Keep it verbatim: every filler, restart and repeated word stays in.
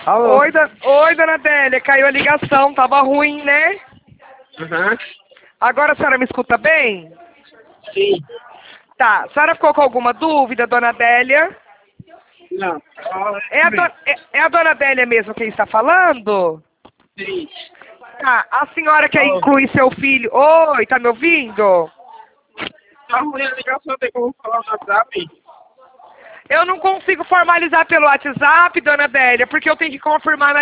Alô? Oi, da... Oi, dona Adélia, caiu a ligação, tava ruim, né? Uhum. Agora a senhora me escuta bem? Sim. Tá, a senhora ficou com alguma dúvida, dona Adélia? Não. Ah, É a, do... é... é a dona Adélia mesmo quem está falando? sim. Tá, a senhora quer Alô? incluir seu filho... Oi, tá me ouvindo? Tá ruim a ligação, tem como falar no WhatsApp? Eu não consigo formalizar pelo WhatsApp, dona Adélia, porque eu tenho que confirmar na